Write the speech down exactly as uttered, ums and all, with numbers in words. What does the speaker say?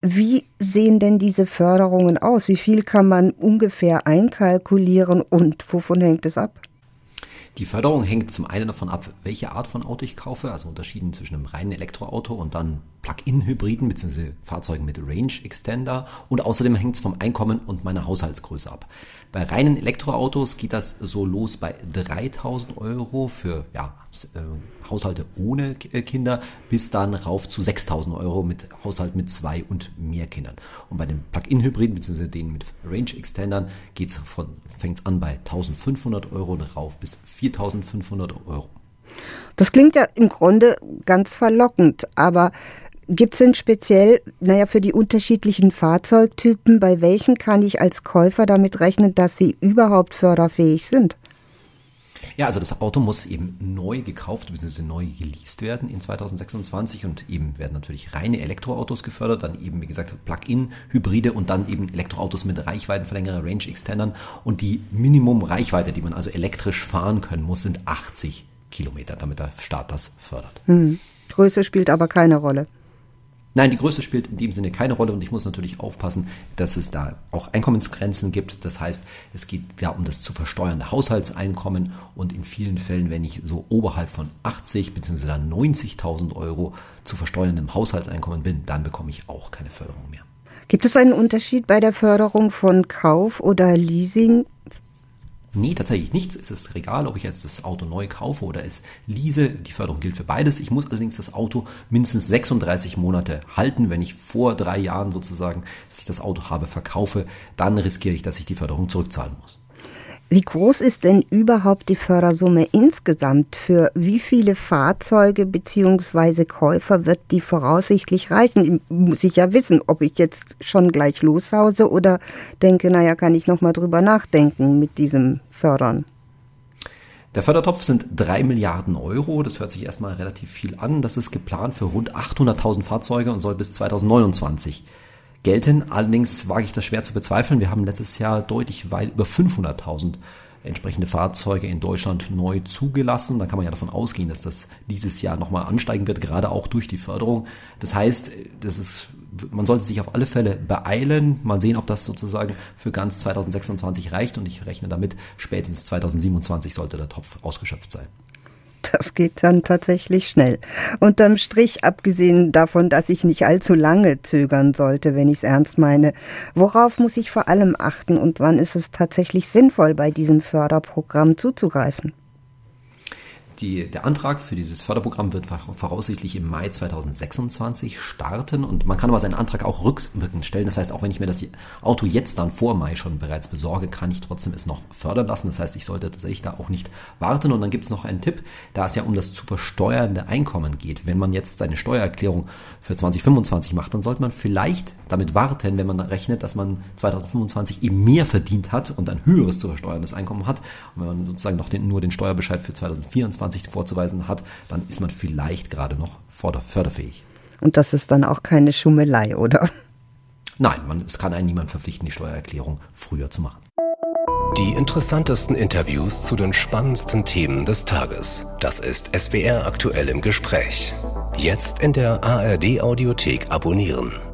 Wie sehen denn diese Förderungen aus? Wie viel kann man ungefähr einkalkulieren und wovon hängt es ab? Die Förderung hängt zum einen davon ab, welche Art von Auto ich kaufe, also unterschieden zwischen einem reinen Elektroauto und dann Plug-in-Hybriden bzw. Fahrzeugen mit Range Extender, und außerdem hängt es vom Einkommen und meiner Haushaltsgröße ab. Bei reinen Elektroautos geht das so los bei dreitausend Euro für ja, äh, Haushalte ohne Kinder bis dann rauf zu sechstausend Euro mit Haushalt mit zwei und mehr Kindern. Und bei den Plug-in-Hybriden bzw. denen mit Range Extendern geht's von fängt's an bei eintausendfünfhundert Euro und rauf bis viertausendfünfhundert Euro. Das klingt ja im Grunde ganz verlockend, aber gibt es denn speziell, naja, für die unterschiedlichen Fahrzeugtypen, bei welchen kann ich als Käufer damit rechnen, dass sie überhaupt förderfähig sind? Ja, also das Auto muss eben neu gekauft bzw. neu geleast werden in zweitausendsechsundzwanzig und eben werden natürlich reine Elektroautos gefördert, dann eben wie gesagt Plug-in-Hybride und dann eben Elektroautos mit Reichweitenverlängerer, Range-Extendern, und die Minimum-Reichweite, die man also elektrisch fahren können muss, sind achtzig Kilometer, damit der Staat das fördert. Hm. Größe spielt aber keine Rolle. Nein, die Größe spielt in dem Sinne keine Rolle, und ich muss natürlich aufpassen, dass es da auch Einkommensgrenzen gibt. Das heißt, es geht ja um das zu versteuernde Haushaltseinkommen, und in vielen Fällen, wenn ich so oberhalb von achtzig bzw. neunzigtausend Euro zu versteuerndem Haushaltseinkommen bin, dann bekomme ich auch keine Förderung mehr. Gibt es einen Unterschied bei der Förderung von Kauf oder Leasing? Nee, tatsächlich nichts. Es ist egal, ob ich jetzt das Auto neu kaufe oder es lease. Die Förderung gilt für beides. Ich muss allerdings das Auto mindestens sechsunddreißig Monate halten. Wenn ich vor drei Jahren sozusagen, dass ich das Auto habe, verkaufe, dann riskiere ich, dass ich die Förderung zurückzahlen muss. Wie groß ist denn überhaupt die Fördersumme insgesamt? Für wie viele Fahrzeuge bzw. Käufer wird die voraussichtlich reichen? Muss ich ja wissen, ob ich jetzt schon gleich loshause oder denke, naja, kann ich nochmal drüber nachdenken mit diesem Fördern. Der Fördertopf sind drei Milliarden Euro. Das hört sich erstmal relativ viel an. Das ist geplant für rund achthunderttausend Fahrzeuge und soll bis zweitausendneunundzwanzig gelten. Allerdings wage ich das schwer zu bezweifeln. Wir haben letztes Jahr deutlich weit über fünfhunderttausend entsprechende Fahrzeuge in Deutschland neu zugelassen. Da kann man ja davon ausgehen, dass das dieses Jahr nochmal ansteigen wird, gerade auch durch die Förderung. Das heißt, das ist, man sollte sich auf alle Fälle beeilen. Mal sehen, ob das sozusagen für ganz zweitausendsechsundzwanzig reicht, und ich rechne damit, spätestens zweitausendsiebenundzwanzig sollte der Topf ausgeschöpft sein. Das geht dann tatsächlich schnell. Unterm Strich, abgesehen davon, dass ich nicht allzu lange zögern sollte, wenn ich es ernst meine, worauf muss ich vor allem achten und wann ist es tatsächlich sinnvoll, bei diesem Förderprogramm zuzugreifen? Die, der Antrag für dieses Förderprogramm wird voraussichtlich im Mai zweitausendsechsundzwanzig starten, und man kann aber seinen Antrag auch rückwirkend stellen. Das heißt, auch wenn ich mir das Auto jetzt dann vor Mai schon bereits besorge, kann ich trotzdem es noch fördern lassen. Das heißt, ich sollte tatsächlich da auch nicht warten. Und dann gibt es noch einen Tipp, da es ja um das zu versteuernde Einkommen geht. Wenn man jetzt seine Steuererklärung für zweitausendfünfundzwanzig macht, dann sollte man vielleicht damit warten, wenn man rechnet, dass man zweitausendfünfundzwanzig eben mehr verdient hat und ein höheres zu versteuerndes Einkommen hat. Und wenn man sozusagen noch den, nur den Steuerbescheid für zweitausendvierundzwanzig vorzuweisen hat, dann ist man vielleicht gerade noch förderfähig. Und das ist dann auch keine Schummelei, oder? Nein, man, es kann einen niemand verpflichten, die Steuererklärung früher zu machen. Die interessantesten Interviews zu den spannendsten Themen des Tages. Das ist S W R aktuell im Gespräch. Jetzt in der A R D Audiothek abonnieren.